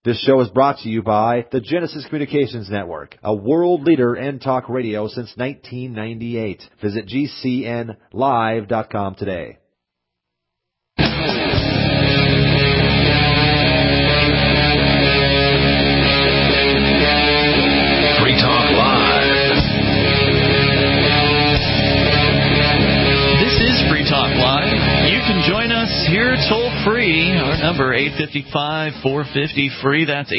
This show is brought to you by the Genesis Communications Network, a world leader in talk radio since 1998. Visit GCNlive.com today. Free Talk Live. This is Free Talk Live. You can join us here toll-free. Our number, 855-450-FREE. That's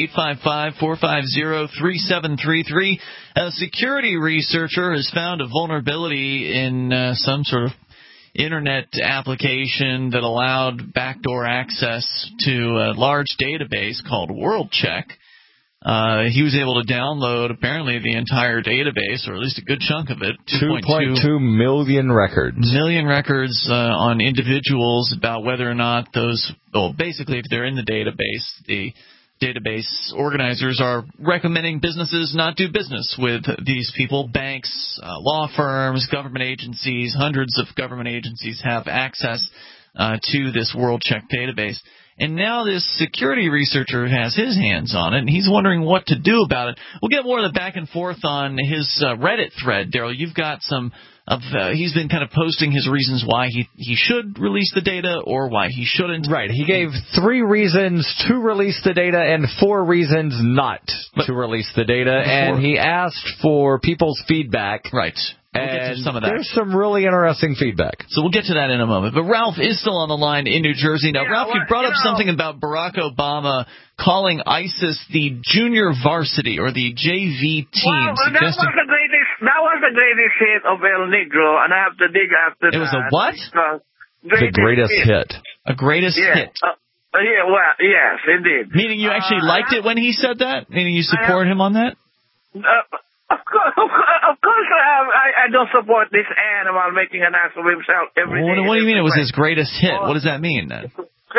855-450-3733. A security researcher has found a vulnerability in some sort of Internet application that allowed backdoor access to a large database called WorldCheck. He was able to download, apparently, the entire database, or at least a good chunk of it. 2.2 million records. Million records on individuals about whether or not those, well, basically, if they're in the database organizers are recommending businesses not do business with these people. Banks, law firms, government agencies, hundreds of government agencies have access to this WorldCheck database. And now this security researcher has his hands on it, and he's wondering what to do about it. We'll get more of the back and forth on his Reddit thread, Daryl. You've got some of he's been kind of posting his reasons why he should release the data or why he shouldn't. Right. He gave 3 reasons to release the data and 4 reasons not to release the data, and he asked for people's feedback. Right. We'll get to some of that. There's some really interesting feedback. So we'll get to that in a moment. But Ralph is still on the line in New Jersey. Now, Ralph, you brought up something about Barack Obama calling ISIS the junior varsity or the JV team. Well, that was the greatest hit of El Negro, and I have to dig after that. It was a what? The greatest hit. A greatest hit. Yeah, well, yes, indeed. Meaning you actually liked it when he said that? Meaning you support him on that? Of course, I don't support this animal making an ass of himself every day. What do you mean it was his greatest hit? What does that mean, then?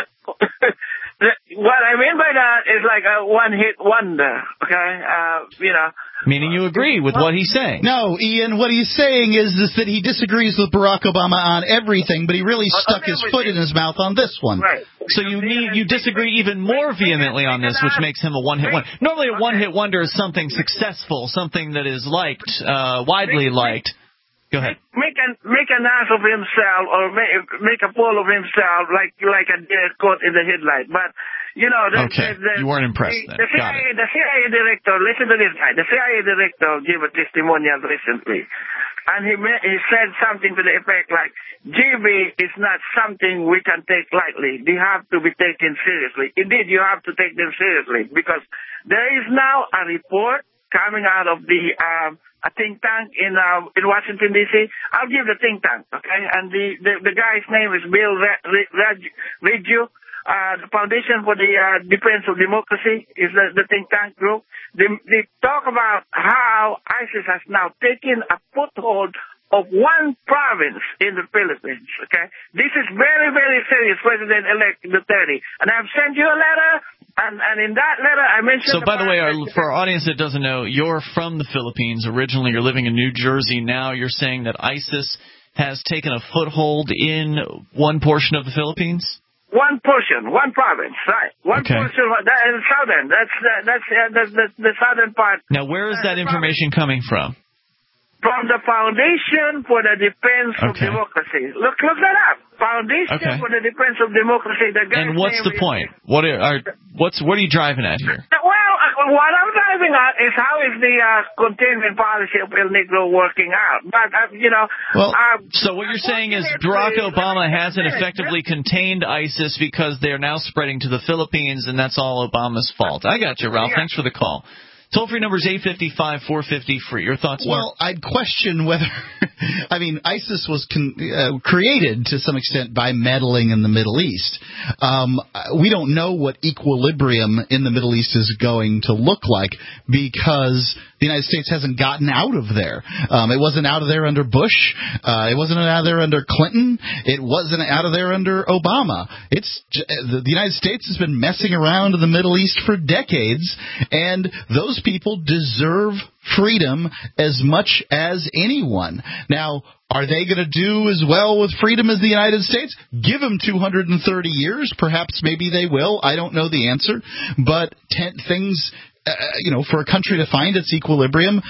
What I mean by that is like a one-hit wonder, okay? Meaning you agree with what he's saying. No, Ian, what he's saying is that he disagrees with Barack Obama on everything, but he really stuck his foot in his mouth on this one. Right. So you disagree even more vehemently on this, which makes him a one-hit wonder. Normally a one-hit wonder is something successful, something that is liked, widely liked. Go ahead. Make an ass of himself, or make a fool of himself, like a deer caught in the headlight. But you weren't impressed then. The CIA director, listen to this guy. The CIA director gave a testimonial recently, and he said something to the effect like, "GB is not something we can take lightly. They have to be taken seriously. Indeed, you have to take them seriously because there is now a report coming out of the." A think tank in Washington, D.C. I'll give the think tank, okay? And the guy's name is Bill Reggio. The Foundation for the Defense of Democracy is the think tank group. They talk about how ISIS has now taken a foothold of one province in the Philippines, okay? This is very, very serious, President-elect Duterte. And I've sent you a letter. And in that letter, I mentioned... So, by the way, for our audience that doesn't know, you're from the Philippines. Originally, you're living in New Jersey. Now you're saying that ISIS has taken a foothold in one portion of the Philippines? One portion, one province, right? One portion, that is southern. That's the southern part. Now, where is that information coming from? From the Foundation for the Defense of Democracy. Look that up. Foundation for the Defense of Democracy. And what's the point? What are you driving at here? Well, what I'm driving at is how is the containment policy of El Negro working out? But so what you're saying is Barack Obama hasn't effectively contained ISIS because they're now spreading to the Philippines, and that's all Obama's fault. I got you, Ralph. Thanks for the call. Toll-free number is 855-450-FREE. Your thoughts, Mark? Well, I'd question whether – I mean, ISIS was created to some extent by meddling in the Middle East. We don't know what equilibrium in the Middle East is going to look like because the United States hasn't gotten out of there. It wasn't out of there under Bush. It wasn't out of there under Clinton. It wasn't out of there under Obama. The United States has been messing around in the Middle East for decades, and those people deserve freedom as much as anyone. Now, are they going to do as well with freedom as the United States? Give them 230 years. Perhaps maybe they will. I don't know the answer. But things... for a country to find its equilibrium,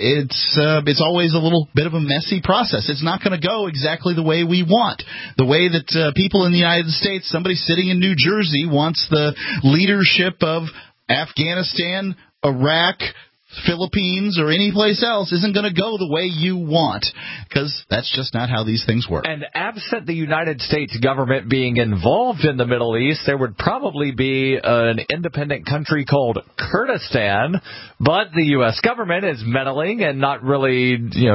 it's always a little bit of a messy process. It's not going to go exactly the way we want. The way that people in the United States, somebody sitting in New Jersey wants the leadership of Afghanistan, Iraq, Philippines, or any place else isn't going to go the way you want, because that's just not how these things work. And absent the United States government being involved in the Middle East, there would probably be an independent country called Kurdistan, but the U.S. government is meddling and not really,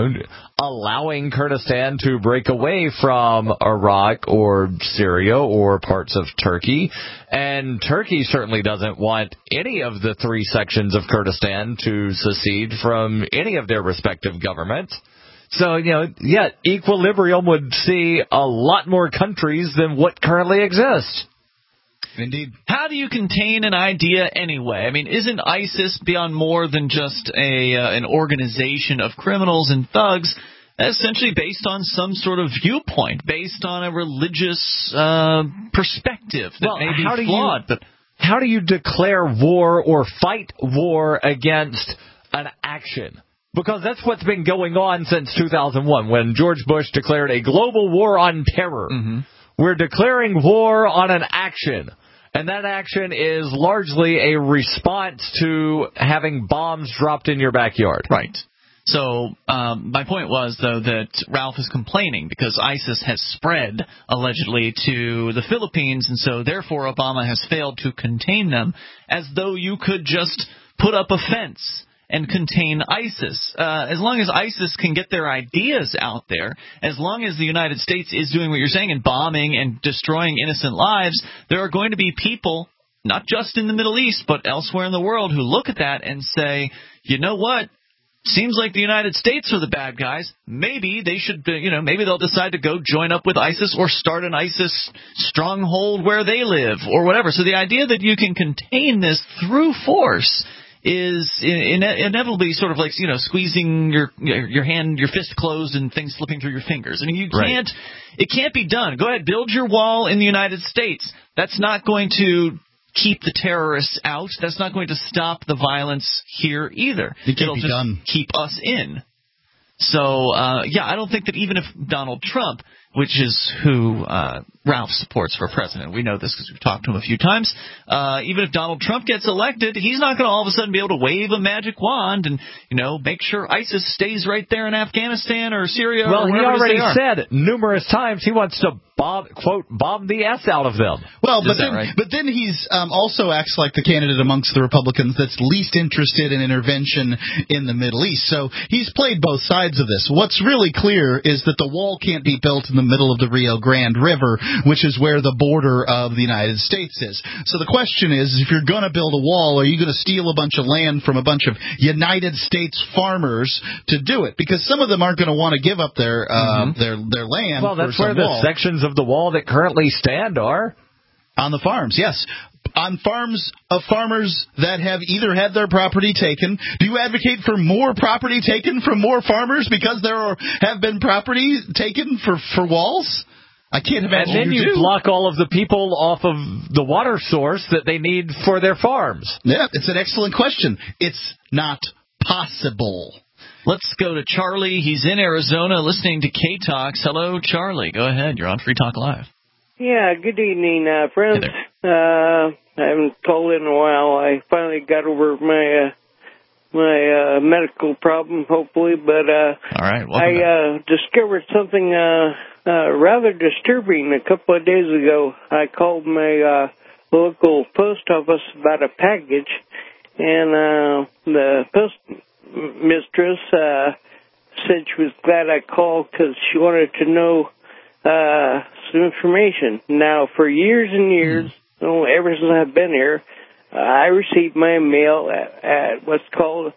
allowing Kurdistan to break away from Iraq or Syria or parts of Turkey. And Turkey certainly doesn't want any of the three sections of Kurdistan to secede from any of their respective governments. So, equilibrium would see a lot more countries than what currently exists. Indeed. How do you contain an idea anyway? I mean, isn't ISIS beyond more than just an organization of criminals and thugs, essentially based on some sort of viewpoint, based on a religious perspective that may be flawed? How do you declare war or fight war against an action? Because that's what's been going on since 2001, when George Bush declared a global war on terror. Mm-hmm. We're declaring war on an action. And that action is largely a response to having bombs dropped in your backyard. Right. So my point was, though, that Ralph is complaining because ISIS has spread, allegedly, to the Philippines, and so, therefore, Obama has failed to contain them, as though you could just put up a fence and contain ISIS. As long as ISIS can get their ideas out there, as long as the United States is doing what you're saying and bombing and destroying innocent lives, there are going to be people, not just in the Middle East, but elsewhere in the world, who look at that and say, you know what? Seems like the United States are the bad guys. Maybe they should, maybe they'll decide to go join up with ISIS or start an ISIS stronghold where they live or whatever. So the idea that you can contain this through force is inevitably sort of like, squeezing your hand, your fist closed and things slipping through your fingers. I mean, it can't be done. Go ahead, build your wall in the United States. That's not going to keep the terrorists out. That's not going to stop the violence here either. It'll just keep us in. So, I don't think that even if Donald Trump, which is who Ralph supports for president, we know this because we've talked to him a few times, even if Donald Trump gets elected, he's not going to all of a sudden be able to wave a magic wand and, make sure ISIS stays right there in Afghanistan or Syria or wherever he already said numerous times he wants to bomb the S out of them. Well, but then he's also acts like the candidate amongst the Republicans that's least interested in intervention in the Middle East. So he's played both sides of this. What's really clear is that the wall can't be built in the middle of the Rio Grande River, which is where the border of the United States is. So the question is, if you're going to build a wall, are you going to steal a bunch of land from a bunch of United States farmers to do it? Because some of them aren't going to want to give up their land. Well, that's where the sections of the wall that currently stand are. On the farms, yes. On farms of farmers that have either had their property taken. Do you advocate for more property taken from more farmers because there have been property taken for walls? I can't imagine. And then you block all of the people off of the water source that they need for their farms. Yeah, it's an excellent question. It's not possible. Let's go to Charlie. He's in Arizona listening to K-Talks. Hello, Charlie. Go ahead. You're on Free Talk Live. Yeah, good evening, friends. I haven't called in a while. I finally got over my medical problem, hopefully, but all right, I discovered something rather disturbing a couple of days ago. I called my local post office about a package, and the post mistress said she was glad I called because she wanted to know some information. Now, for years and years, ever since I've been here, I received my mail at what's called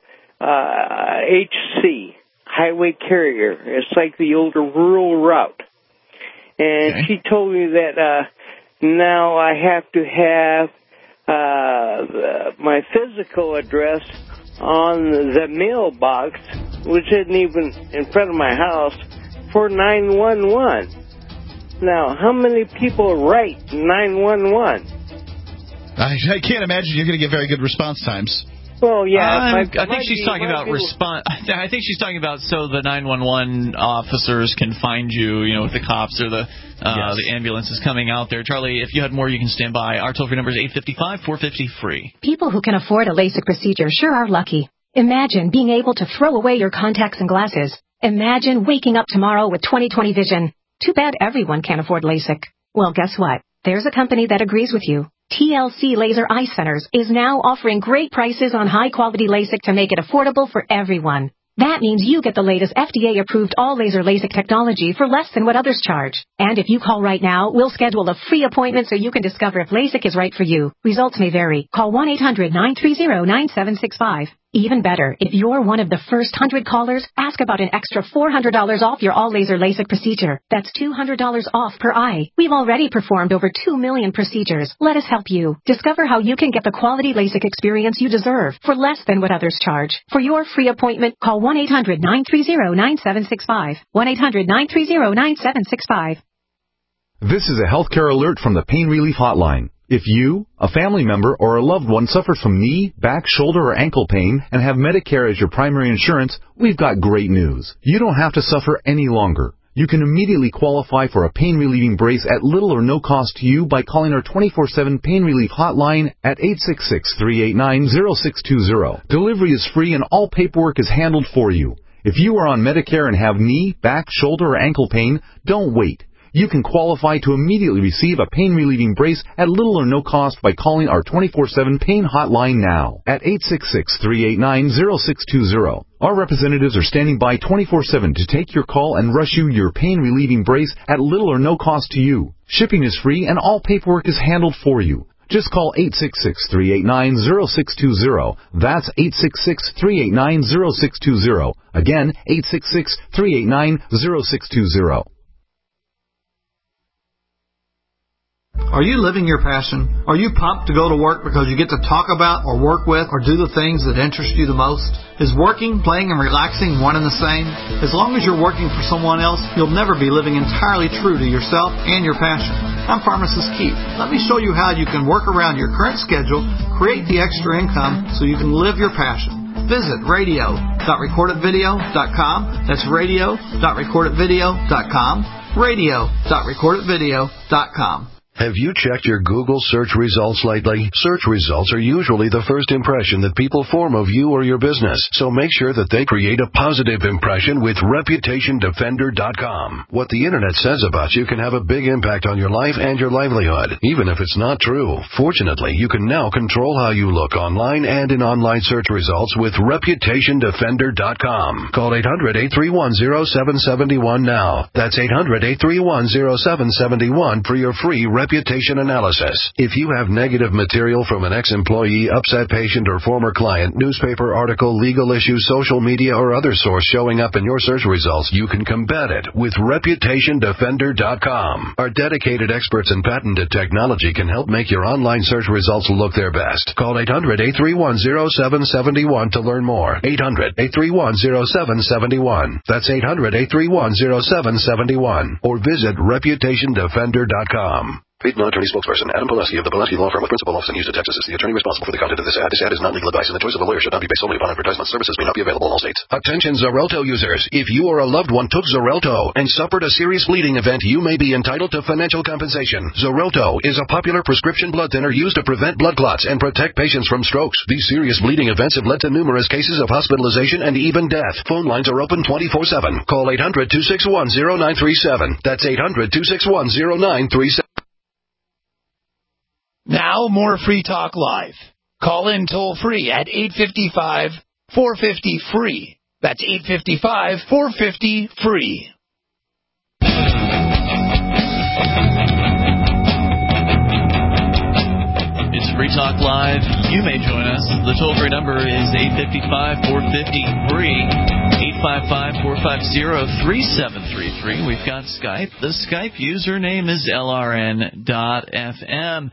HC, Highway Carrier. It's like the older rural route. And she told me that now I have to have my physical address on the mailbox, which isn't even in front of my house, for 911. Now, how many people write 911? I can't imagine you're going to get very good response times. Well, yeah. I think she's talking about response. I think she's talking about so the 911 officers can find you, if the cops or the ambulance is coming out there. Charlie, if you had more, you can stand by. Our toll-free number is 855-450-FREE. People who can afford a LASIK procedure sure are lucky. Imagine being able to throw away your contacts and glasses. Imagine waking up tomorrow with 20/20 vision. Too bad everyone can't afford LASIK. Well, guess what? There's a company that agrees with you. TLC Laser Eye Centers is now offering great prices on high-quality LASIK to make it affordable for everyone. That means you get the latest FDA-approved all-laser LASIK technology for less than what others charge. And if you call right now, we'll schedule a free appointment so you can discover if LASIK is right for you. Results may vary. Call 1-800-930-9765. Even better, if you're one of the first 100 callers, ask about an extra $400 off your all-laser LASIK procedure. That's $200 off per eye. We've already performed over 2 million procedures. Let us help you. Discover how you can get the quality LASIK experience you deserve for less than what others charge. For your free appointment, call 1-800-930-9765. 1-800-930-9765. This is a healthcare alert from the Pain Relief Hotline. If you, a family member, or a loved one suffers from knee, back, shoulder, or ankle pain and have Medicare as your primary insurance, we've got great news. You don't have to suffer any longer. You can immediately qualify for a pain-relieving brace at little or no cost to you by calling our 24/7 Pain Relief Hotline at 866-389-0620. Delivery is free and all paperwork is handled for you. If you are on Medicare and have knee, back, shoulder, or ankle pain, don't wait. You can qualify to immediately receive a pain-relieving brace at little or no cost by calling our 24/7 Pain Hotline now at 866-389-0620. Our representatives are standing by 24/7 to take your call and rush you your pain-relieving brace at little or no cost to you. Shipping is free and all paperwork is handled for you. Just call 866-389-0620. That's 866-389-0620. Again, 866-389-0620. Are you living your passion? Are you pumped to go to work because you get to talk about or work with or do the things that interest you the most? Is working, playing, and relaxing one and the same? As long as you're working for someone else, you'll never be living entirely true to yourself and your passion. I'm Pharmacist Keith. Let me show you how you can work around your current schedule, create the extra income so you can live your passion. Visit radio.recordedvideo.com. That's radio.recordedvideo.com. radio.recordedvideo.com. Have you checked your Google search results lately? Search results are usually the first impression that people form of you or your business, so make sure that they create a positive impression with ReputationDefender.com. What the Internet says about you can have a big impact on your life and your livelihood, even if it's not true. Fortunately, you can now control how you look online and in online search results with ReputationDefender.com. Call 800-831-0771 now. That's 800-831-0771 for your free reputation analysis. If you have negative material from an ex-employee, upset patient, or former client, newspaper article, legal issue, social media, or other source showing up in your search results, you can combat it with ReputationDefender.com. Our dedicated experts in patented technology can help make your online search results look their best. Call 800-831-0771 to learn more. 800-831-0771. That's 800-831-0771. Or visit ReputationDefender.com. Paid non-attorney spokesperson Adam Pileski of the Pileski Law Firm with principal office in Houston, Texas, is the attorney responsible for the content of this ad. This ad is not legal advice, and the choice of a lawyer should not be based solely upon advertisement. Services may not be available in all states. Attention Xarelto users. If you or a loved one took Xarelto and suffered a serious bleeding event, you may be entitled to financial compensation. Xarelto is a popular prescription blood thinner used to prevent blood clots and protect patients from strokes. These serious bleeding events have led to numerous cases of hospitalization and even death. Phone lines are open 24/7. Call 800-261-0937. That's 800-261-0937. Now, more Free Talk Live. Call in toll-free at 855-450-FREE. That's 855-450-FREE. It's Free Talk Live. You may join us. The toll-free number is 855-450-FREE. 855-450-3733. We've got Skype. The Skype username is LRN.FM.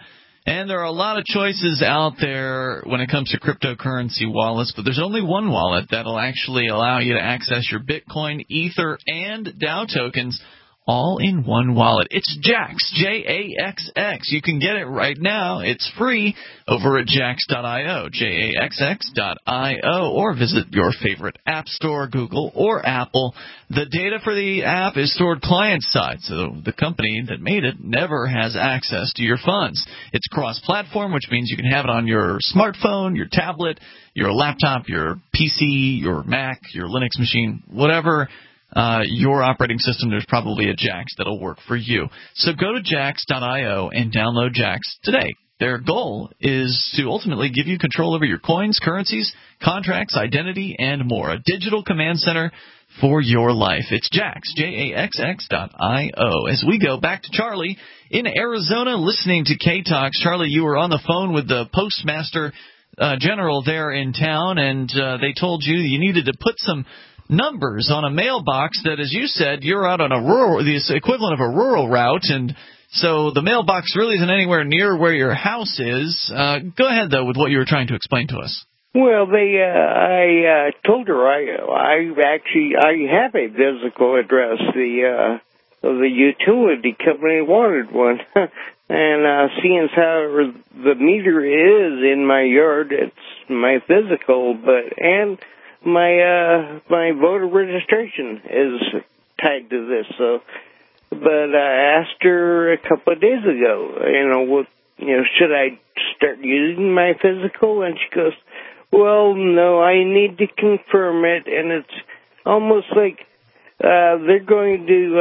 And there are a lot of choices out there when it comes to cryptocurrency wallets, but there's only one wallet that'll actually allow you to access your Bitcoin, Ether, and DAO tokens all in one wallet. It's Jaxx, Jaxx. You can get it right now. It's free over at Jaxx.io, Jaxx.io, or visit your favorite app store, Google or Apple. The data for the app is stored client-side, so the company that made it never has access to your funds. It's cross-platform, which means you can have it on your smartphone, your tablet, your laptop, your PC, your Mac, your Linux machine, whatever your operating system, there's probably a Jaxx that'll work for you. So go to Jaxx.io and download Jaxx today. Their goal is to ultimately give you control over your coins, currencies, contracts, identity, and more. A digital command center for your life. It's Jaxx, Jaxx.io. As we go back to Charlie in Arizona listening to K-Talks. Charlie, you were on the phone with the postmaster general there in town, and they told you needed to put some numbers on a mailbox that, as you said, you're out on the equivalent of a rural route, and so the mailbox really isn't anywhere near where your house is. Go ahead, though, with what you were trying to explain to us. Well, I told her I have a physical address. The utility company wanted one, and seeing how the meter is in my yard, it's my physical, and my voter registration is tied to this. So, but I asked her a couple of days ago, should I start using my physical? And she goes, well, no, I need to confirm it, and it's almost like they're going to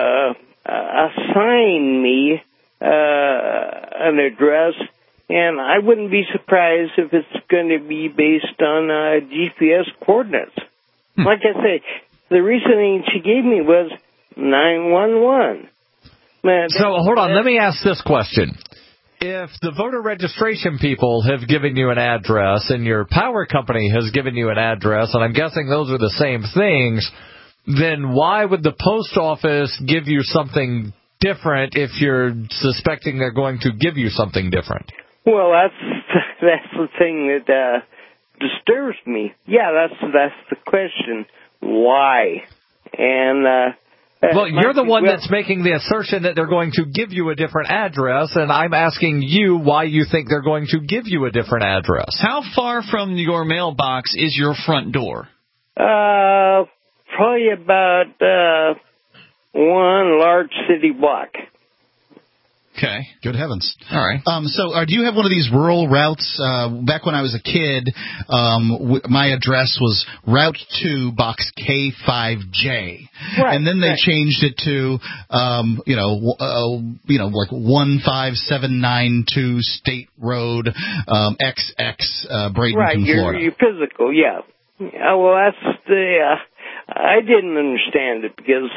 assign me an address. And I wouldn't be surprised if it's going to be based on GPS coordinates. Like I say, the reasoning she gave me was 911. So hold on, let me ask this question. If the voter registration people have given you an address and your power company has given you an address, and I'm guessing those are the same things, then why would the post office give you something different if you're suspecting they're going to give you something different? Well, that's the thing that disturbs me. Yeah, that's the question. Why? And well, you're the one that's making the assertion that they're going to give you a different address, and I'm asking you why you think they're going to give you a different address. How far from your mailbox is your front door? Probably about one large city block. Okay. Good heavens. All right. So do you have one of these rural routes? Back when I was a kid, my address was Route 2, Box K5J. Right. And then they changed it to, like 15792 State Road, XX, Bradenton, Florida. Your physical, yeah. Well, that's I didn't understand it because,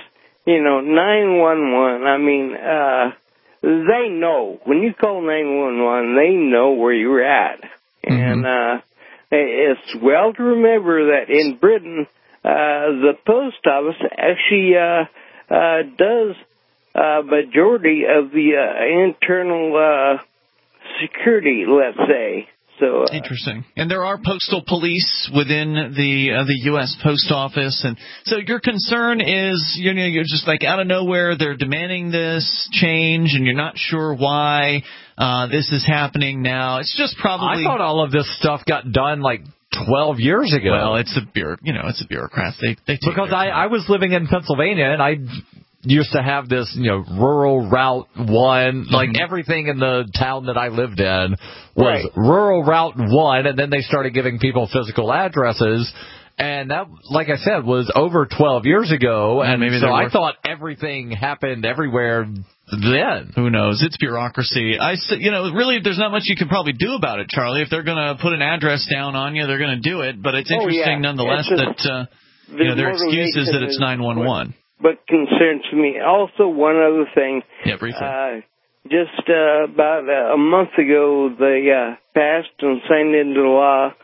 911, they know. When you call 911, they know where you're at. Mm-hmm. And it's well to remember that in Britain, the post office actually does majority of the internal security, let's say. So, interesting. And there are postal police within the U.S. Post Office, and so your concern is, you're just like out of nowhere they're demanding this change, and you're not sure why this is happening now. It's just probably. I thought all of this stuff got done like 12 years ago. Well, it's a bureaucrats. They because I was living in Pennsylvania, and I used to have this, rural Route 1, like everything in the town that I lived in was rural Route 1, and then they started giving people physical addresses, and that, like I said, was over 12 years ago, and maybe so I thought everything happened everywhere then. Who knows? It's bureaucracy. Really, there's not much you can probably do about it, Charlie. If they're going to put an address down on you, they're going to do it, but it's interesting nonetheless that their excuse is that it's 911. But concerns me. Also, one other thing. Yeah, briefly. Just about a month ago, they passed and signed into law.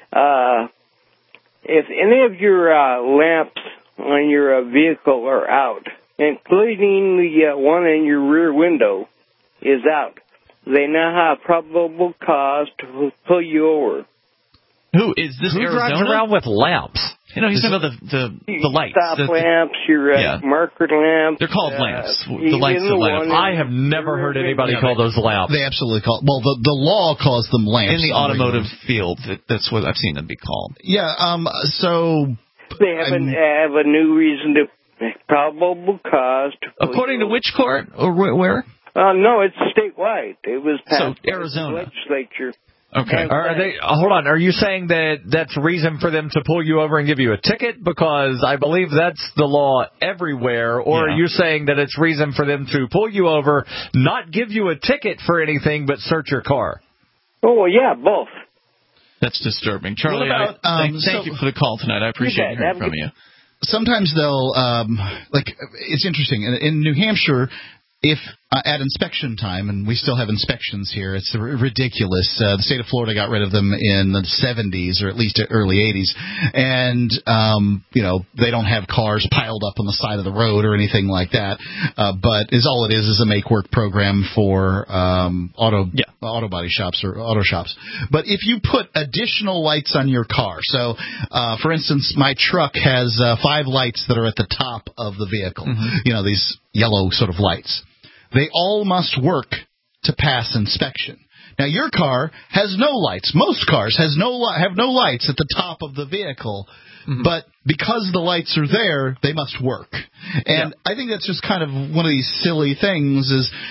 If any of your lamps on your vehicle are out, including the one in your rear window, is out, They now have probable cause to pull you over. Who is this? Who Arizona? drives around with lamps? You know, he's talking about the lights. Stop lamps, your marker lamps. They're called lamps. The lights that light up. I have never heard anybody call those lamps. They absolutely call. Well, the law calls them lamps. In the automotive field, that's what I've seen them be called. Yeah. So they have a new reason to probable cause to. According to which court or where? No, it's statewide. It was passed by Arizona the legislature. Okay. Hold on. Are you saying that that's reason for them to pull you over and give you a ticket? Because I believe that's the law everywhere. Or are you saying that it's reason for them to pull you over, not give you a ticket for anything, but search your car? Oh, yeah, both. That's disturbing. Charlie, thank you for the call tonight. I appreciate hearing from you. Sometimes they'll, it's interesting. In New Hampshire, if at inspection time, and we still have inspections here, it's ridiculous. The state of Florida got rid of them in the 70s, or at least early 80s, and they don't have cars piled up on the side of the road or anything like that. But all it is a make work program for auto body shops or auto shops. But if you put additional lights on your car, so for instance, my truck has 5 lights that are at the top of the vehicle. Mm-hmm. These yellow sort of lights. They all must work to pass inspection. Now, your car has no lights. Most cars have no lights at the top of the vehicle, but because the lights are there, they must work. And I think that's just kind of one of these silly things.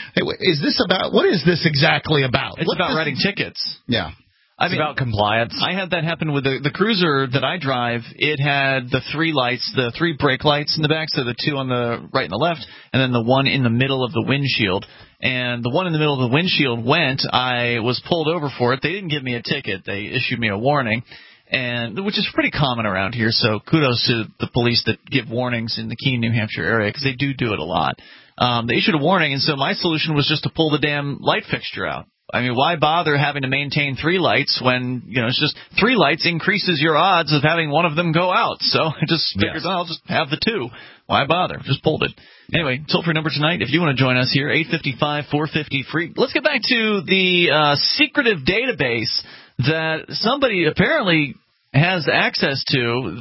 What is this exactly about? It's about writing tickets. Yeah. It's about compliance. I had that happen with the Cruiser that I drive. It had the 3 lights, the 3 brake lights in the back, so the 2 on the right and the left, and then the 1 in the middle of the windshield. And the 1 in the middle of the windshield went. I was pulled over for it. They didn't give me a ticket. They issued me a warning, which is pretty common around here, so kudos to the police that give warnings in the Keene, New Hampshire area, because they do it a lot. They issued a warning, and so my solution was just to pull the damn light fixture out. I mean, why bother having to maintain 3 lights when, it's just 3 lights increases your odds of having one of them go out. So I just figured, I'll just have the 2. Why bother? Just pulled it. Anyway, toll-free number tonight, if you want to join us here, 855-450-FREE. Let's get back to the secretive database that somebody apparently has access to.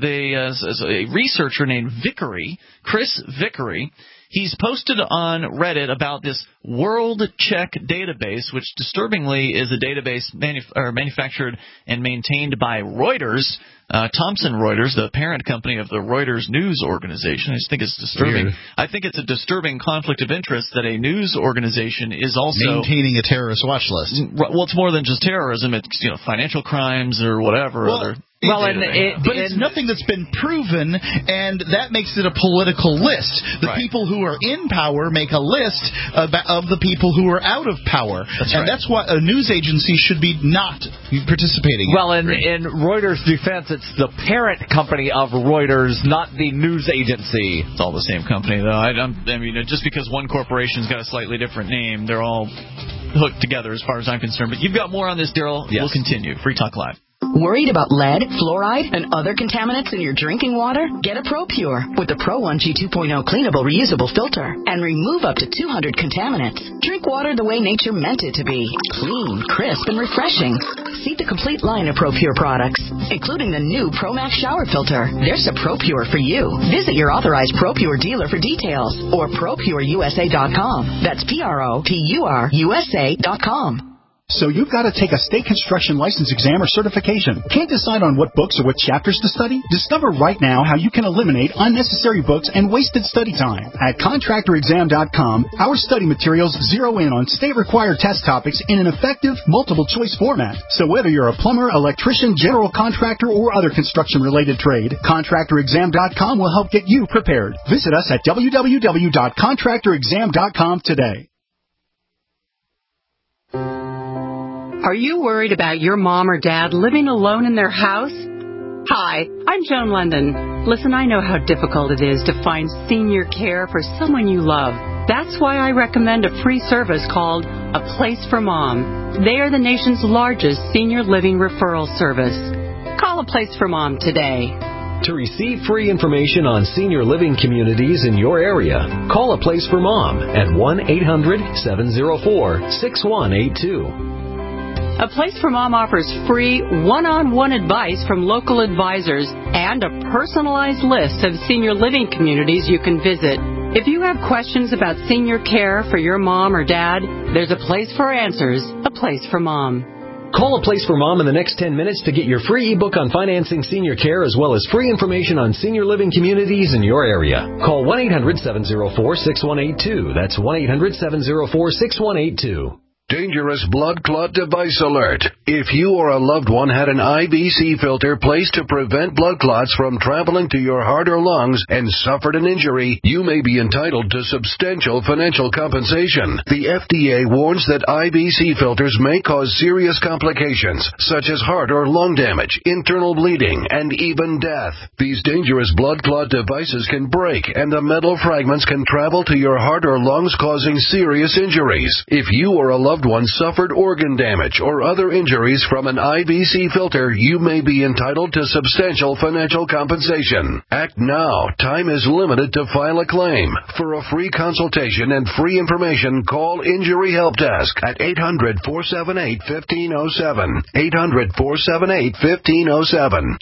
A researcher named Vickery, Chris Vickery. He's posted on Reddit about this World Check database, which disturbingly is a database manufactured and maintained by Reuters, Thomson Reuters, the parent company of the Reuters news organization. I just think it's disturbing. Weird. I think it's a disturbing conflict of interest that a news organization is also maintaining a terrorist watch list. Well, it's more than just terrorism. It's financial crimes or whatever other. But it's nothing that's been proven, and that makes it a political list. The people who are in power make a list of the people who are out of power. That's why a news agency should be not participating. Well, in Reuters' defense, it's the parent company of Reuters, not the news agency. It's all the same company, though. I mean, just because one corporation's got a slightly different name, they're all hooked together as far as I'm concerned. But you've got more on this, Daryl. Yes. We'll continue. Free Talk Live. Worried about lead, fluoride, and other contaminants in your drinking water? Get a ProPure with the Pro 1G 2.0 cleanable reusable filter and remove up to 200 contaminants. Drink water the way nature meant it to be. Clean, crisp, and refreshing. See the complete line of ProPure products, including the new ProMax shower filter. There's a ProPure for you. Visit your authorized ProPure dealer for details or ProPureUSA.com. That's ProPureUSA.com. So you've got to take a state construction license exam or certification. Can't decide on what books or what chapters to study? Discover right now how you can eliminate unnecessary books and wasted study time. At ContractorExam.com, our study materials zero in on state-required test topics in an effective, multiple-choice format. So whether you're a plumber, electrician, general contractor, or other construction-related trade, ContractorExam.com will help get you prepared. Visit us at www.ContractorExam.com today. Are you worried about your mom or dad living alone in their house? Hi, I'm Joan London. Listen, I know how difficult it is to find senior care for someone you love. That's why I recommend a free service called A Place for Mom. They are the nation's largest senior living referral service. Call A Place for Mom today. To receive free information on senior living communities in your area, call A Place for Mom at 1-800-704-6182. A Place for Mom offers free one-on-one advice from local advisors and a personalized list of senior living communities you can visit. If you have questions about senior care for your mom or dad, there's a place for answers, A Place for Mom. Call A Place for Mom in the next 10 minutes to get your free ebook on financing senior care as well as free information on senior living communities in your area. Call 1-800-704-6182. That's 1-800-704-6182. Dangerous blood clot device alert. If you or a loved one had an IVC filter placed to prevent blood clots from traveling to your heart or lungs and suffered an injury, you may be entitled to substantial financial compensation. The FDA warns that IVC filters may cause serious complications, such as heart or lung damage, internal bleeding, and even death. These dangerous blood clot devices can break, and the metal fragments can travel to your heart or lungs, causing serious injuries. If you or a loved one suffered organ damage or other injuries from an IVC filter, you may be entitled to substantial financial compensation. Act now. Time is limited to file a claim. For a free consultation and free information, call Injury Help Desk at 800-478-1507. 800-478-1507.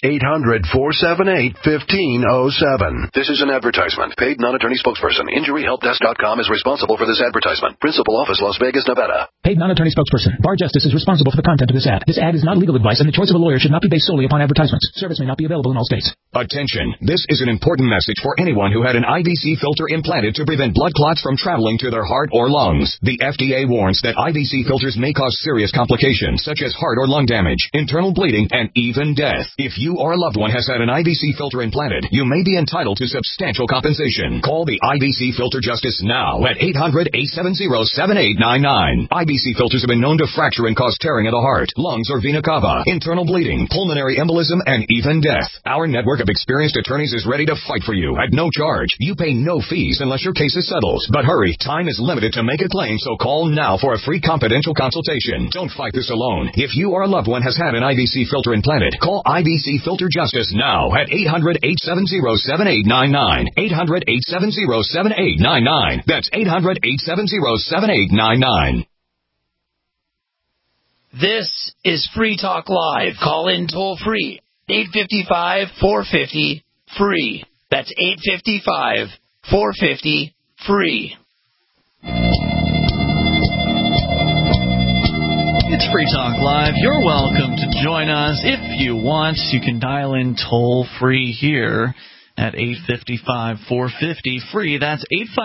800-478-1507. This is an advertisement. Paid non-attorney spokesperson. InjuryHelpDesk.com is responsible for this advertisement. Principal office, Las Vegas, Nevada. Paid non-attorney spokesperson. Bar Justice is responsible for the content of this ad. This ad is not legal advice, and the choice of a lawyer should not be based solely upon advertisements. Service may not be available in all states. Attention. This is an important message for anyone who had an IVC filter implanted to prevent blood clots from traveling to their heart or lungs. The FDA warns that IVC filters may cause serious complications, such as heart or lung damage, internal bleeding, and even death. If you or a loved one has had an IVC filter implanted, you may be entitled to substantial compensation. Call the IVC Filter Justice now at 800-870-7899. IVC filters have been known to fracture and cause tearing of the heart, lungs, or vena cava, internal bleeding, pulmonary embolism, and even death. Our network of experienced attorneys is ready to fight for you at no charge. You pay no fees unless your case is settled. But hurry, time is limited to make a claim, so call now for a free confidential consultation. Don't fight this alone. If you or a loved one has had an IVC filter implanted, call IVC Filter Justice now at 800-870-7899. 800-870-7899. That's 800-870-7899. This is Free Talk Live. Call in toll free. 855-450-FREE. That's 855-450-FREE. It's Free Talk Live. You're welcome to join us. If you want, you can dial in toll free here at 855-450-FREE. That's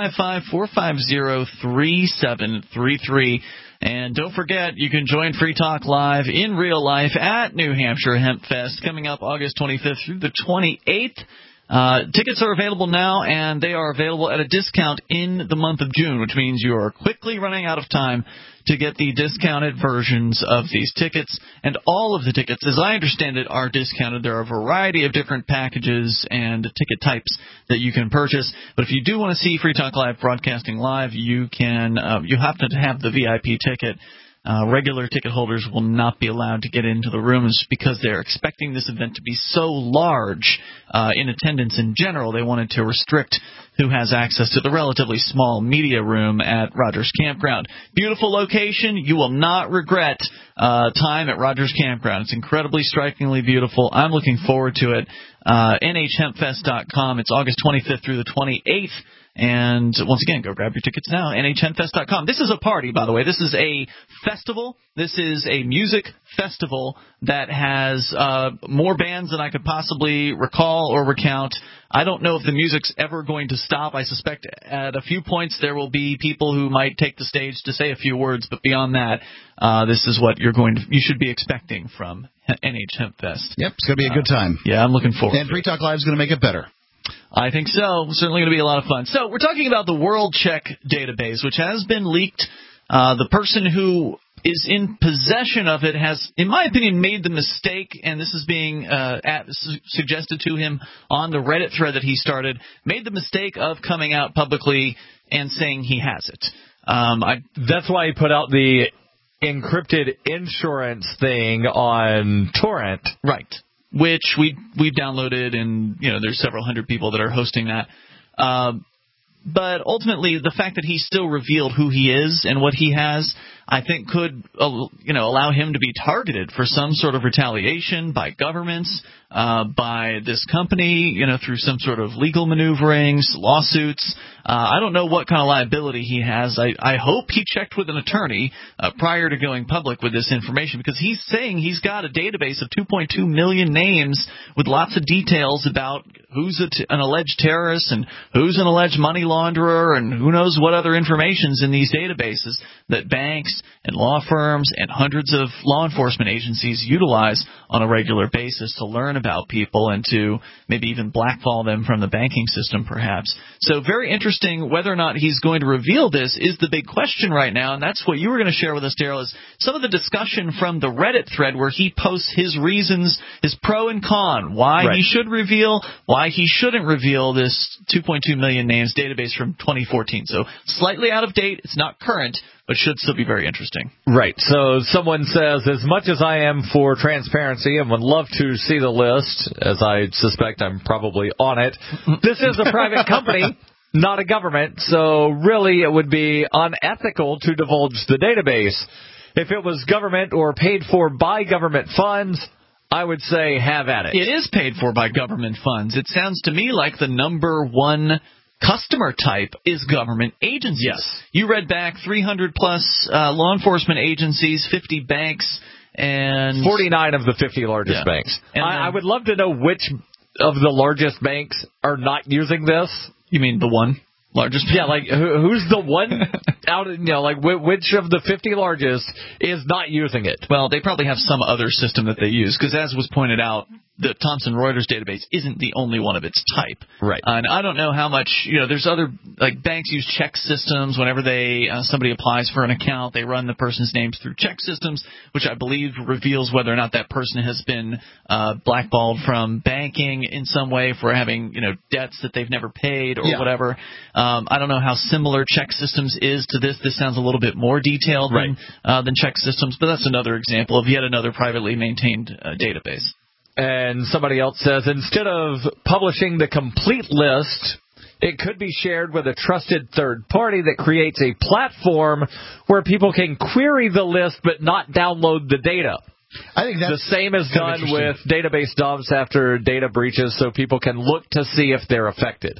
855-450-3733. And don't forget, you can join Free Talk Live in real life at New Hampshire Hemp Fest coming up August 25th through the 28th. Tickets are available now, and they are available at a discount in the month of June, which means you are quickly running out of time to get the discounted versions of these tickets. And all of the tickets, as I understand it, are discounted. There are a variety of different packages and ticket types that you can purchase. But if you do want to see Free Talk Live broadcasting live, you can. You have to have the VIP ticket. Regular ticket holders will not be allowed to get into the rooms because they're expecting this event to be so large in attendance in general. They wanted to restrict who has access to the relatively small media room at Rogers Campground. Beautiful location. You will not regret time at Rogers Campground. It's incredibly, strikingly beautiful. I'm looking forward to it. NHHempfest.com. It's August 25th through the 28th. And once again, go grab your tickets now, NHNfest.com. This is a party, by the way. This is a festival. This is a music festival that has more bands than I could possibly recall or recount. I don't know if the music's ever going to stop. I suspect at a few points there will be people who might take the stage to say a few words, but beyond that, this is what you should be expecting from NH Hemp Fest. Yep, it's going to be a good time. Yeah, I'm looking forward. And Free Talk Live is going to make it better. I think so. Certainly going to be a lot of fun. So we're talking about the World Check database, which has been leaked. The person who is in possession of it has, in my opinion, made the mistake, and this is being suggested to him on the Reddit thread that he started, made the mistake of coming out publicly and saying he has it. That's why he put out the encrypted insurance thing on Torrent. Right. which we've downloaded, and there's several hundred people that are hosting that. But ultimately, the fact that he still revealed who he is and what he has, I think could allow him to be targeted for some sort of retaliation by governments, by this company, through some sort of legal maneuverings, lawsuits. I don't know what kind of liability he has. I hope he checked with an attorney prior to going public with this information, because he's saying he's got a database of 2.2 million names with lots of details about who's an alleged terrorist and who's an alleged money launderer and who knows what other information's in these databases that banks and law firms and hundreds of law enforcement agencies utilize on a regular basis to learn about people and to maybe even blackball them from the banking system, perhaps. So very interesting. Whether or not he's going to reveal this is the big question right now, and that's what you were going to share with us, Daryl, is some of the discussion from the Reddit thread where he posts his reasons, his pro and con, why he should reveal, why he shouldn't reveal this 2.2 million names database from 2014. So slightly out of date. It's not current, but should still be very interesting. Right. So someone says, as much as I am for transparency and would love to see the list, as I suspect I'm probably on it, this is a private company, not a government, so really it would be unethical to divulge the database. If it was government or paid for by government funds, I would say have at it. It is paid for by government funds. It sounds to me like the number one customer type is government agencies. Yes. You read back 300-plus law enforcement agencies, 50 banks, and 49 of the 50 largest banks. And I would love to know which of the largest banks are not using this. You mean the one largest? Yeah, like who's the one out? Which of the 50 largest is not using it? Well, they probably have some other system that they use, because as was pointed out, the Thomson Reuters database isn't the only one of its type. Right. And I don't know how much, there's other, banks use check systems. Whenever somebody applies for an account, they run the person's names through check systems, which I believe reveals whether or not that person has been blackballed from banking in some way for having, debts that they've never paid or whatever. I don't know how similar check systems is to this. This sounds a little bit more detailed than check systems, but that's another example of yet another privately maintained database. And somebody else says, instead of publishing the complete list, it could be shared with a trusted third party that creates a platform where people can query the list but not download the data. I think that's the same is done with database dumps after data breaches, so people can look to see if they're affected.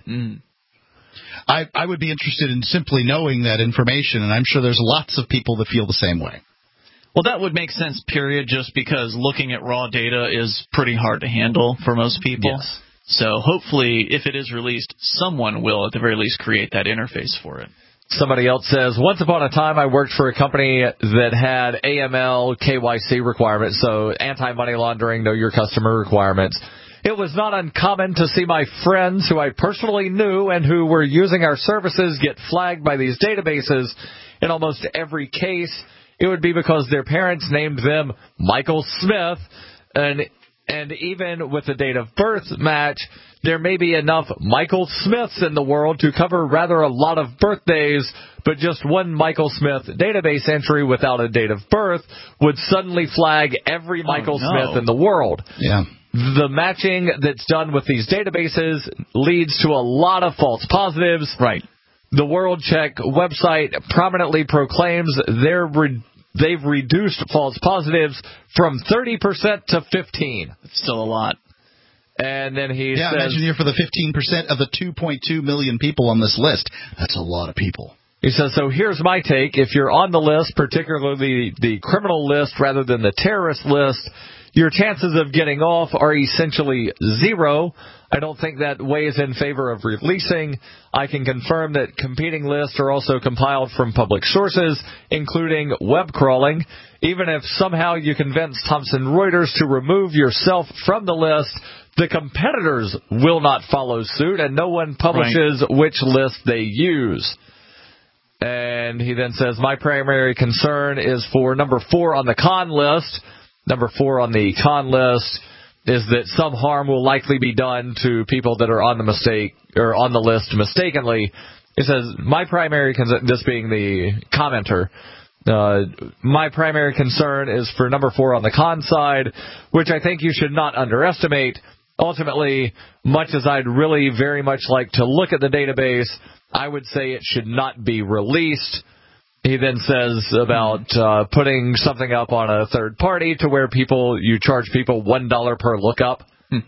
I would be interested in simply knowing that information, and I'm sure there's lots of people that feel the same way. Well, that would make sense, period, just because looking at raw data is pretty hard to handle for most people. Yes. So hopefully, if it is released, someone will, at the very least, create that interface for it. Somebody else says, once upon a time I worked for a company that had AML, KYC requirements, so anti-money laundering, know your customer requirements. It was not uncommon to see my friends who I personally knew and who were using our services get flagged by these databases. In almost every case, it would be because their parents named them Michael Smith, and even with the date of birth match, there may be enough Michael Smiths in the world to cover rather a lot of birthdays, but just one Michael Smith database entry without a date of birth would suddenly flag every Michael Smith in the world. Yeah. The matching that's done with these databases leads to a lot of false positives. Right. The World Check website prominently proclaims they've reduced false positives from 30% to 15%. It's still a lot. And then he says, imagine you're for the 15% of the 2.2 million people on this list. That's a lot of people. He says, so here's my take. If you're on the list, particularly the criminal list rather than the terrorist list, your chances of getting off are essentially zero. I don't think that weighs in favor of releasing. I can confirm that competing lists are also compiled from public sources, including web crawling. Even if somehow you convince Thomson Reuters to remove yourself from the list, the competitors will not follow suit, and no one publishes which list they use. And he then says, my primary concern is for number 4 on the con list. Number 4 on the con list is that some harm will likely be done to people that are on the list mistakenly. It says, my primary concern, this being the commenter, My primary concern is for number 4 on the con side, which I think you should not underestimate. Ultimately, much as I'd really very much like to look at the database, I would say it should not be released. He then says about putting something up on a third party to where you charge people $1 per lookup.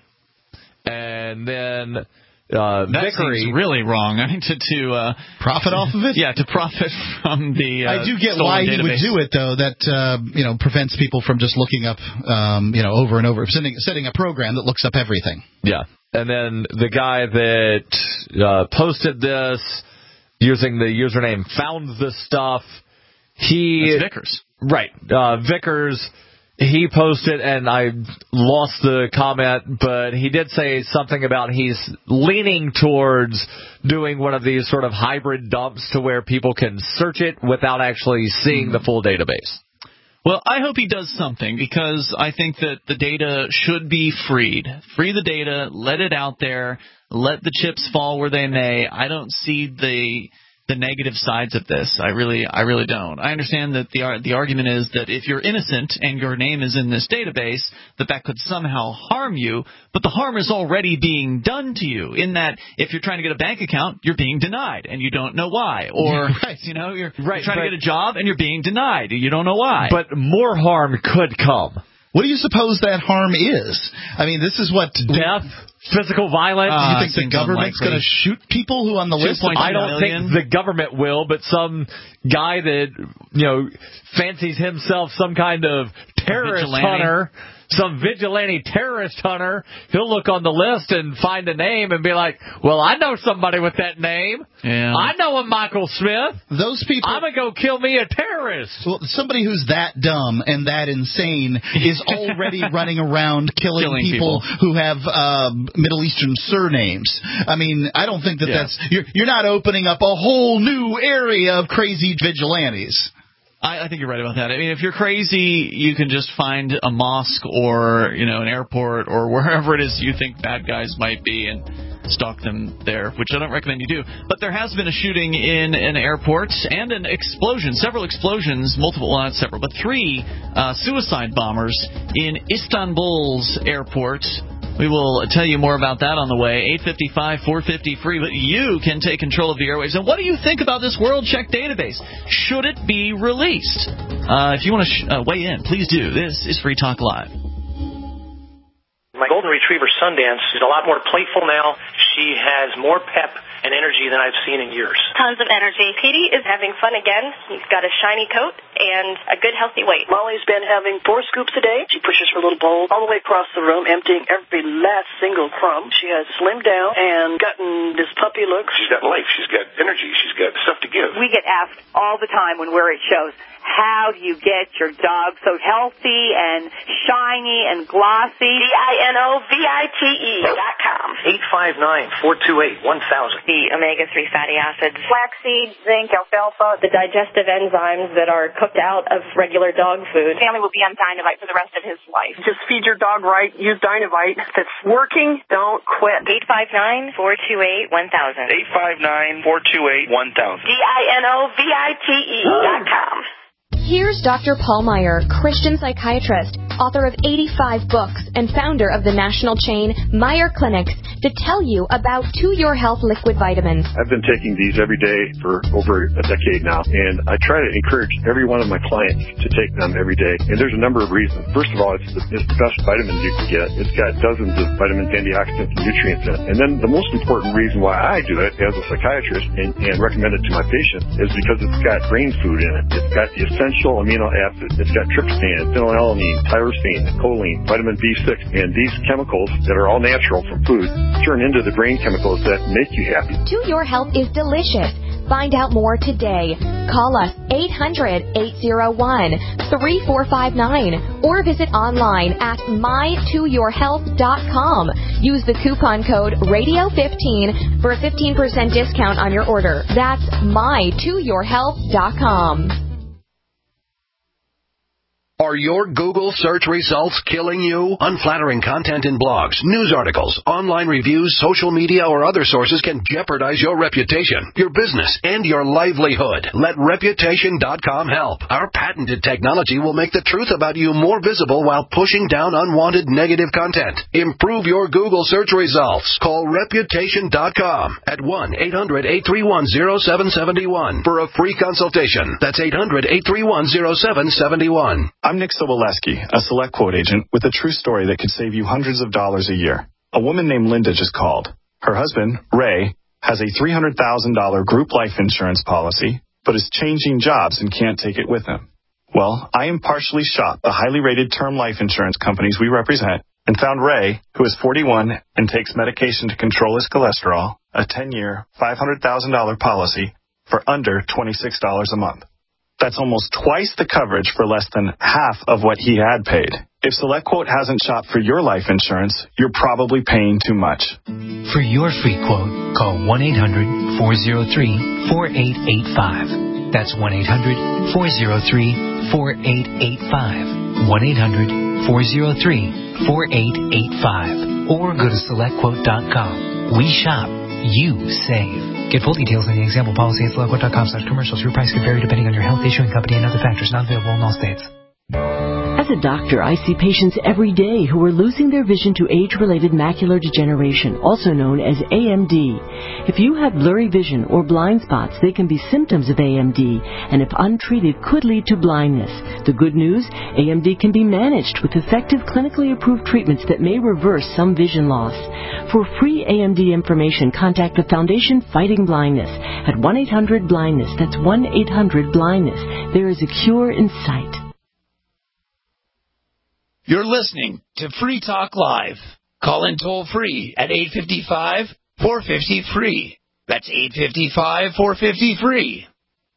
And then that seems really wrong. I mean, to profit off of it? Yeah, to profit from the I do get why he would do it, though. That prevents people from just looking up, over and over, setting a program that looks up everything. Yeah, and then the guy that posted this using the username Found the Stuff. That's Vickers. Right, Vickers. He posted, and I lost the comment, but he did say something about he's leaning towards doing one of these sort of hybrid dumps to where people can search it without actually seeing the full database. Well, I hope he does something, because I think that the data should be freed. Free the data, let it out there, let the chips fall where they may. I don't see the negative sides of this. I really don't. I understand that the argument is that if you're innocent and your name is in this database, that could somehow harm you, but the harm is already being done to you, in that if you're trying to get a bank account, you're being denied and you don't know why. Or you're trying to get a job and you're being denied. You don't know why. But more harm could come. What do you suppose that harm is? I mean, this is what... Death, physical violence. Do you think the government's going to shoot people who on the list? I don't think the government will, but some guy that, fancies himself some kind of terrorist hunter, some vigilante terrorist hunter, he'll look on the list and find a name and be like, well, I know somebody with that name. Yeah. I know a Michael Smith. Those people... I'm going to go kill me a terrorist. Well, somebody who's that dumb and that insane is already running around killing people who have Middle Eastern surnames. I mean, I don't think that's... You're not opening up a whole new area of crazy vigilantes. I think you're right about that. I mean, if you're crazy, you can just find a mosque or, an airport or wherever it is you think bad guys might be and stalk them there, which I don't recommend you do. But there has been a shooting in an airport and an explosion, several explosions, multiple, well, not several, but 3 suicide bombers in Istanbul's airport. We will tell you more about that on the way. 855-450-FREE. But you can take control of the airwaves. And what do you think about this World Check database? Should it be released? If you want to weigh in, please do. This is Free Talk Live. My golden retriever, Sundance, is a lot more playful now. She has more pep and energy than I've seen in years. Tons of energy. Petey is having fun again. He's got a shiny coat and a good healthy weight. Molly's been having 4 scoops a day. She pushes her little bowl all the way across the room, emptying every last single crumb. She has slimmed down and gotten this puppy look. She's got life. She's got energy. She's got stuff to give. We get asked all the time when we're at shows, how do you get your dog so healthy and shiny and glossy? DINOVITE.com. 859-428-1000. The omega-3 fatty acids. Flaxseed, zinc, alfalfa. The digestive enzymes that are cooked out of regular dog food. Family will be on Dinovite for the rest of his life. Just feed your dog right. Use Dinovite. If it's working, don't quit. 859-428-1000. 859-428-1000. DINOVITE.com. Here's Dr. Paul Meyer, Christian psychiatrist, author of 85 books, and founder of the national chain Meyer Clinics, to tell you about To Your Health liquid vitamins. I've been taking these every day for over a decade now, and I try to encourage every one of my clients to take them every day. And there's a number of reasons. First of all, it's the best vitamins you can get. It's got dozens of vitamins, antioxidants, and nutrients in it. And then the most important reason why I do it as a psychiatrist and recommend it to my patients is because it's got brain food in it. It's got the essential amino acids. It's got tryptophan, phenylalanine, tyrosine, choline, vitamin B6, and these chemicals that are all natural from food turn into the brain chemicals that make you happy. To Your Health is delicious. Find out more today. Call us 800-801-3459 or visit online at mytoyourhealth.com. Use the coupon code RADIO15 for a 15% discount on your order. That's mytoyourhealth.com. Are your Google search results killing you? Unflattering content in blogs, news articles, online reviews, social media, or other sources can jeopardize your reputation, your business, and your livelihood. Let Reputation.com help. Our patented technology will make the truth about you more visible while pushing down unwanted negative content. Improve your Google search results. Call Reputation.com at 1-800-831-0771 for a free consultation. That's 800-831-0771. I'm Nick Soboleski, a Select Quote agent with a true story that could save you hundreds of dollars a year. A woman named Linda just called. Her husband, Ray, has a $300,000 group life insurance policy, but is changing jobs and can't take it with him. Well, I impartially shopped the highly rated term life insurance companies we represent and found Ray, who is 41 and takes medication to control his cholesterol, a 10-year, $500,000 policy for under $26 a month. That's almost twice the coverage for less than half of what he had paid. If SelectQuote hasn't shopped for your life insurance, you're probably paying too much. For your free quote, call 1-800-403-4885. That's 1-800-403-4885. 1-800-403-4885. Or go to SelectQuote.com. We shop, you save. Get full details in the example policy at SelectQuote.com/commercials. Your price can vary depending on your health, issuing company, and other factors. Not available in all states. As a doctor, I see patients every day who are losing their vision to age-related macular degeneration, also known as AMD. If you have blurry vision or blind spots, they can be symptoms of AMD, and if untreated, could lead to blindness. The good news, AMD can be managed with effective clinically approved treatments that may reverse some vision loss. For free AMD information, contact the Foundation Fighting Blindness at 1-800-BLINDNESS. That's 1-800-BLINDNESS. There is a cure in sight. You're listening to Free Talk Live. Call in toll-free at 855-450-FREE. That's 855-450-FREE.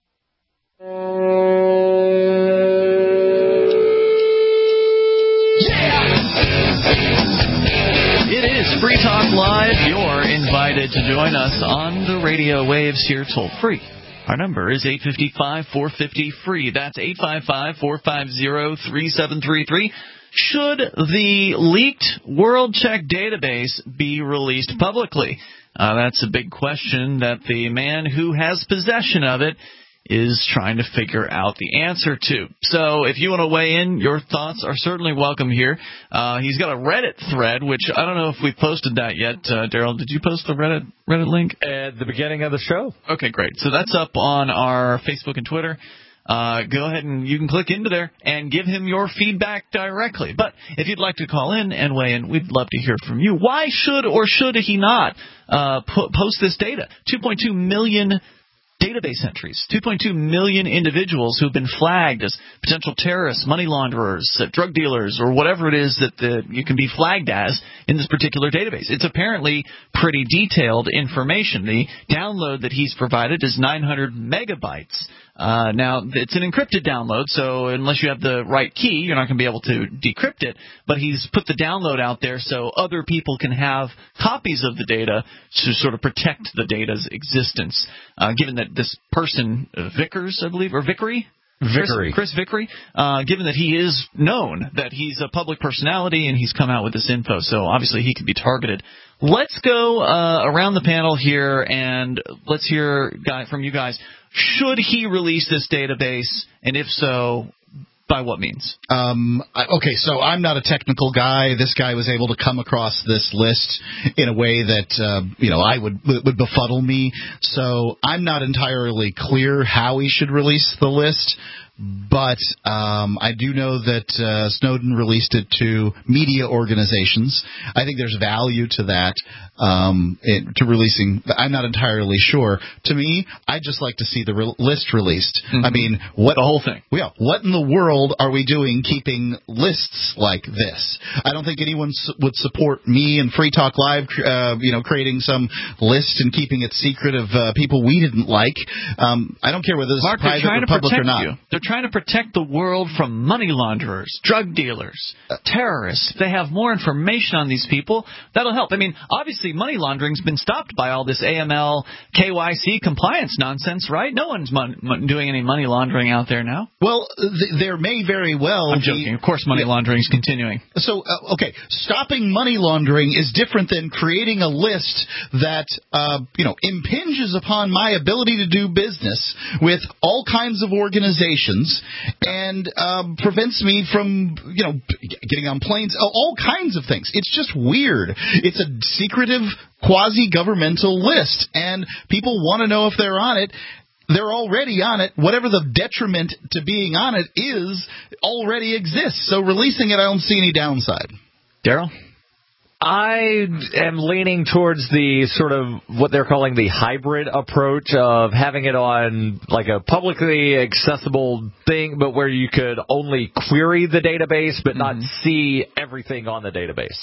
It is Free Talk Live. You're invited to join us on the radio waves here toll-free. Our number is 855-450-FREE. That's 855-450-3733. Should the leaked WorldCheck database be released publicly? That's a big question that the man who has possession of it is trying to figure out the answer to. So if you want to weigh in, your thoughts are certainly welcome here. He's got a Reddit thread, which I don't know if we've posted that yet. Daryl, did you post the Reddit link? At the beginning of the show. Okay, great. So that's up on our Facebook and Twitter. Go ahead and you can click into there and give him your feedback directly. But if you'd like to call in and weigh in, we'd love to hear from you. Why should or should he not post this data? 2.2 million database entries, 2.2 million individuals who've been flagged as potential terrorists, money launderers, drug dealers, or whatever it is that you can be flagged as in this particular database. It's apparently pretty detailed information. The download that he's provided is 900 megabytes. Now, it's an encrypted download, so unless you have the right key, you're not going to be able to decrypt it. But he's put the download out there so other people can have copies of the data to sort of protect the data's existence. Given that this person, Vickers, I believe, or Vickery? Chris Vickery, given that he is known, that he's a public personality and he's come out with this info, so obviously he can be targeted. Let's go around the panel here and let's hear from you guys. Should he release this database, and if so, by what means? Okay, so I'm not a technical guy. This guy was able to come across this list in a way that I would befuddle me. So I'm not entirely clear how he should release the list. But I do know that Snowden released it to media organizations. I think there's value to that, to releasing. I'm not entirely sure. To me, I'd just like to see the list released. Mm-hmm. I mean, the whole thing. Yeah. What in the world are we doing keeping lists like this? I don't think anyone would support me and Free Talk Live, creating some list and keeping it secret of people we didn't like. I don't care whether this is private or public or not. They're trying to protect the world from money launderers, drug dealers, terrorists. If they have more information on these people, that'll help. I mean, obviously, money laundering's been stopped by all this AML, KYC compliance nonsense, right? No one's doing any money laundering out there now. Well, there may very well. I'm joking. Of course, money laundering is continuing. So, okay, stopping money laundering is different than creating a list that, impinges upon my ability to do business with all kinds of organizations and prevents me from, getting on planes, all kinds of things. It's just weird. It's a secretive, quasi-governmental list, and people want to know if they're on it. They're already on it. Whatever the detriment to being on it is already exists. So releasing it, I don't see any downside. Daryl? I am leaning towards the sort of what they're calling the hybrid approach of having it on like a publicly accessible thing, but where you could only query the database but not see everything on the database.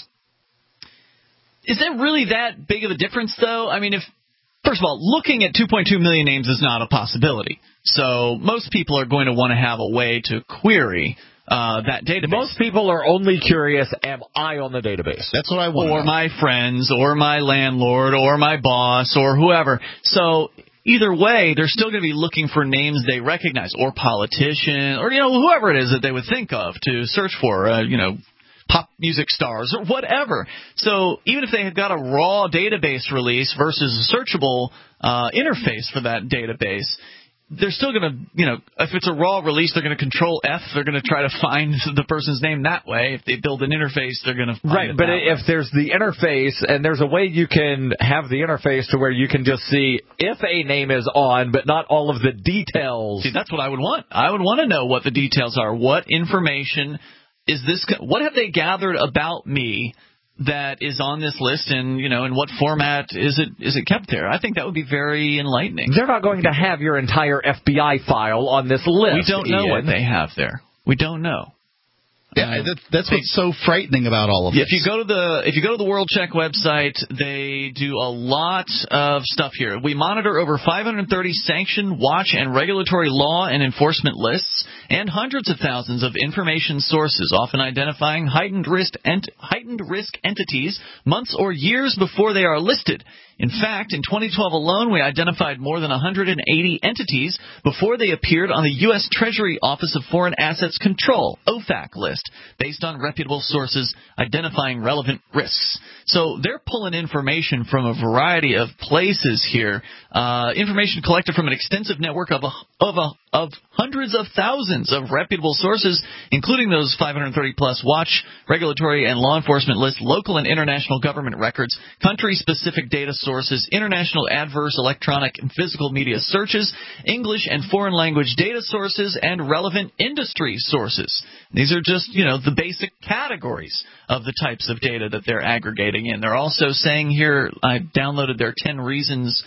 Is it really that big of a difference, though? I mean, first of all, looking at 2.2 million names is not a possibility. So most people are going to want to have a way to query that database. Most people are only curious, am I on the database? That's what I want. Or my friends, or my landlord, or my boss, or whoever. So either way, they're still going to be looking for names they recognize, or politician, or whoever it is that they would think of to search for, pop music stars or whatever. So even if they had got a raw database release versus a searchable interface for that database, they're still going to, if it's a raw release, they're going to control F. They're going to try to find the person's name that way. If they build an interface, they're going to find it but that way. If there's the interface, and there's a way you can have the interface to where you can just see if a name is on, but not all of the details. See, that's what I would want. I would want to know what the details are. What information is this? What have they gathered about me that is on this list, and in what format is it kept there? I think that would be very enlightening. They're not going to have your entire FBI file on this list. We don't know what they have there. We don't know. Yeah, that's what's so frightening about all of this. If you go to the World Check website, they do a lot of stuff here. We monitor over 530 sanction, watch, and regulatory law and enforcement lists, and hundreds of thousands of information sources, often identifying heightened risk entities months or years before they are listed. In fact, in 2012 alone, we identified more than 180 entities before they appeared on the U.S. Treasury Office of Foreign Assets Control, OFAC list, based on reputable sources identifying relevant risks. So they're pulling information from a variety of places here, information collected from an extensive network of hundreds of thousands of reputable sources, including those 530-plus watch, regulatory, and law enforcement lists, local and international government records, country-specific data sources, international adverse electronic and physical media searches, English and foreign language data sources, and relevant industry sources. These are just, the basic categories of the types of data that they're aggregating in. They're also saying here, I downloaded their 10 reasons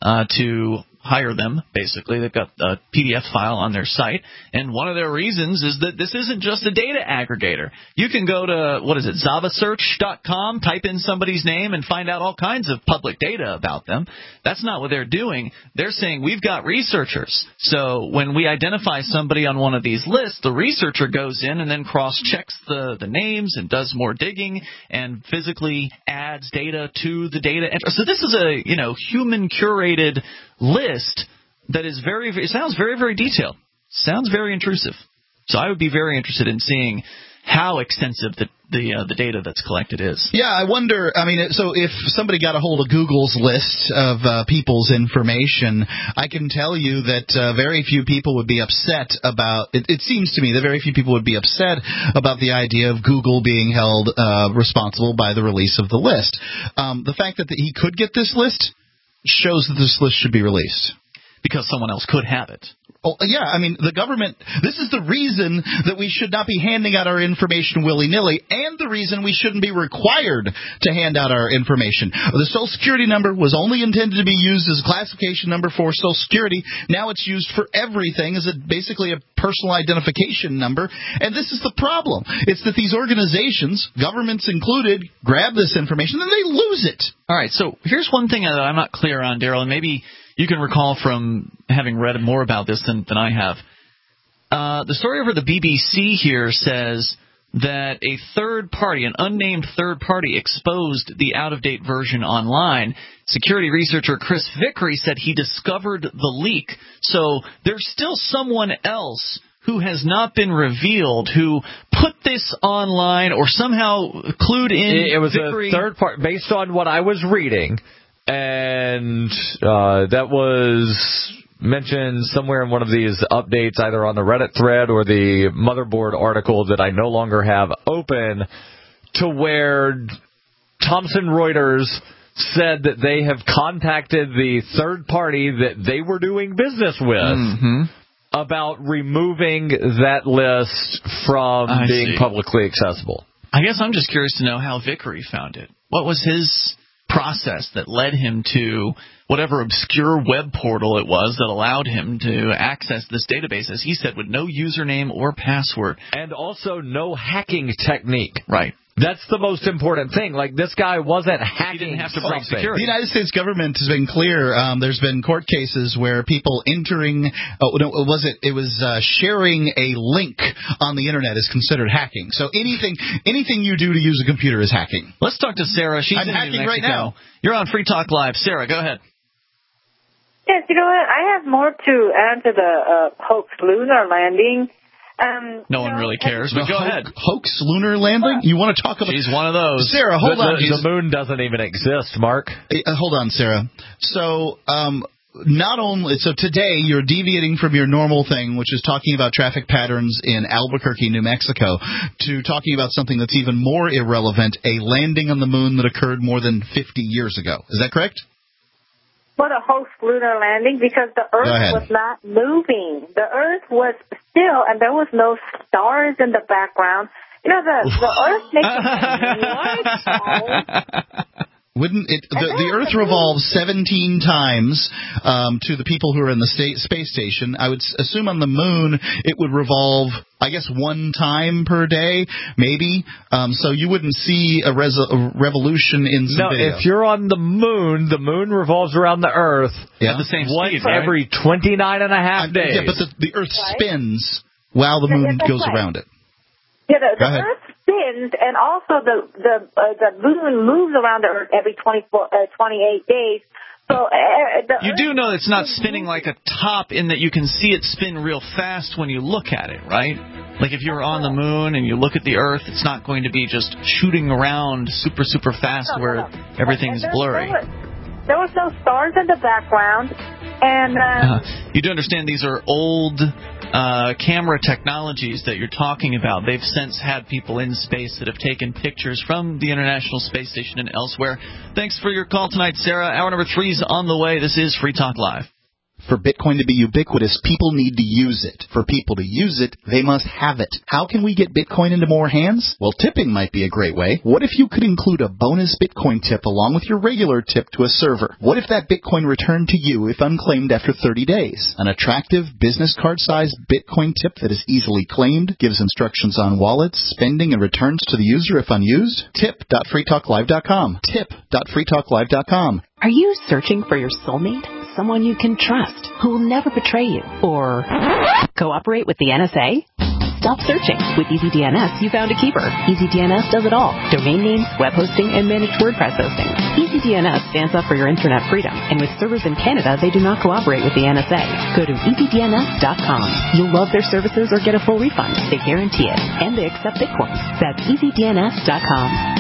to hire them, basically. They've got a PDF file on their site, and one of their reasons is that this isn't just a data aggregator. You can go to, zavasearch.com, type in somebody's name, and find out all kinds of public data about them. That's not what they're doing. They're saying, we've got researchers. So when we identify somebody on one of these lists, the researcher goes in and then cross-checks the names and does more digging and physically adds data to the data. So this is a, human-curated list that is it sounds very, very detailed. Sounds very intrusive. So I would be very interested in seeing how extensive the data that's collected is. Yeah, I wonder, so if somebody got a hold of Google's list of people's information, I can tell you that very few people would be upset about, it seems to me that very few people would be upset about the idea of Google being held responsible by the release of the list. The fact that he could get this list shows that this list should be released. Because someone else could have it. Oh, yeah, the government, this is the reason that we should not be handing out our information willy-nilly, and the reason we shouldn't be required to hand out our information. The Social Security number was only intended to be used as a classification number for Social Security. Now it's used for everything as basically a personal identification number, and this is the problem. It's that these organizations, governments included, grab this information, and they lose it. All right, so here's one thing that I'm not clear on, Daryl, and maybe you can recall from having read more about this than I have. The story over the BBC here says that a third party, an unnamed third party, exposed the out-of-date version online. Security researcher Chris Vickery said he discovered the leak. So there's still someone else who has not been revealed who put this online or somehow clued in. It was Vickery. A third party, based on what I was reading, and that was mentioned somewhere in one of these updates, either on the Reddit thread or the Motherboard article that I no longer have open, to where Thomson Reuters said that they have contacted the third party that they were doing business with about removing that list from being publicly accessible. I guess I'm just curious to know how Vickery found it. What was his process that led him to whatever obscure web portal it was that allowed him to access this database, as he said, with no username or password. And also no hacking technique. Right. That's the most important thing. Like, this guy wasn't hacking. He didn't have to break something. security. The United States government has been clear. There's been court cases where people entering, sharing a link on the internet is considered hacking. So anything you do to use a computer is hacking. Let's talk to Sarah. She's I'm in hacking New Mexico. right now. You're on Free Talk Live. Sarah, go ahead. Yes, you know what? I have more to add to the hoax lunar landing. No one really cares, but go ahead. Hoax lunar landing? You want to talk about... She's one of those. Sarah, hold on. The moon doesn't even exist, Mark. Hold on, Sarah. So, today you're deviating from your normal thing, which is talking about traffic patterns in Albuquerque, New Mexico, to talking about something that's even more irrelevant, a landing on the moon that occurred more than 50 years ago. Is that correct? What a hoax lunar landing, because the Earth was not moving. The Earth was still, and there was no stars in the background. You know, the Earth makes Wouldn't it? The Earth revolves 17 times to the people who are in the space station. I would assume on the moon it would revolve, I guess, one time per day, maybe. So you wouldn't see a revolution in some video. No, if you're on the moon revolves around the Earth at the same speed, right? Every 29 and a half days. Yeah, but the Earth spins while the moon goes around it. Yeah, the Earth spins, and also the moon moves around the Earth every 28 days. So you do know it's not spinning like a top, in that you can see it spin real fast when you look at it, right? Like if you're on the moon and you look at the Earth, it's not going to be just shooting around super, super fast where everything's blurry. There was no stars in the background, and you do understand these are old camera technologies that you're talking about. They've since had people in space that have taken pictures from the International Space Station and elsewhere. Thanks for your call tonight, Sarah. Hour number 3 is on the way. This is Free Talk Live. For Bitcoin to be ubiquitous, people need to use it. For people to use it, they must have it. How can we get Bitcoin into more hands? Well, tipping might be a great way. What if you could include a bonus Bitcoin tip along with your regular tip to a server? What if that Bitcoin returned to you if unclaimed after 30 days? An attractive business card-sized Bitcoin tip that is easily claimed, gives instructions on wallets, spending, and returns to the user if unused? Tip.freetalklive.com. Tip.freetalklive.com. Are you searching for your soulmate? Someone you can trust, who will never betray you, or cooperate with the NSA? Stop searching. With EasyDNS, you found a keeper. EasyDNS does it all. Domain names, web hosting, and managed WordPress hosting. EasyDNS stands up for your internet freedom, and with servers in Canada, they do not cooperate with the NSA. Go to EasyDNS.com. You'll love their services or get a full refund. They guarantee it, and they accept Bitcoin. That's EasyDNS.com.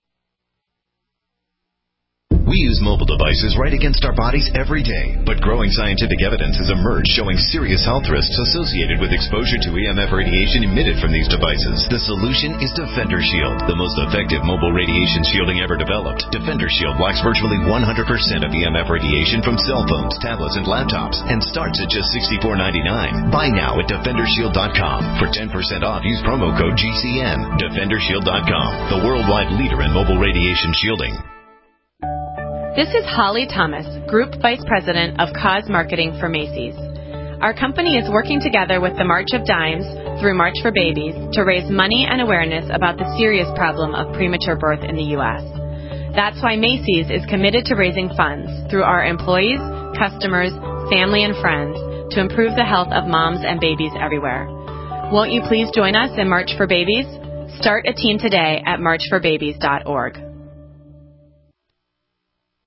We use mobile devices right against our bodies every day, but growing scientific evidence has emerged showing serious health risks associated with exposure to EMF radiation emitted from these devices. The solution is Defender Shield, the most effective mobile radiation shielding ever developed. Defender Shield blocks virtually 100% of EMF radiation from cell phones, tablets, and laptops, and starts at just $64.99. Buy now at DefenderShield.com. For 10% off, use promo code GCN. DefenderShield.com, the worldwide leader in mobile radiation shielding. This is Holly Thomas, Group Vice President of Cause Marketing for Macy's. Our company is working together with the March of Dimes through March for Babies to raise money and awareness about the serious problem of premature birth in the U.S. That's why Macy's is committed to raising funds through our employees, customers, family, and friends to improve the health of moms and babies everywhere. Won't you please join us in March for Babies? Start a team today at marchforbabies.org.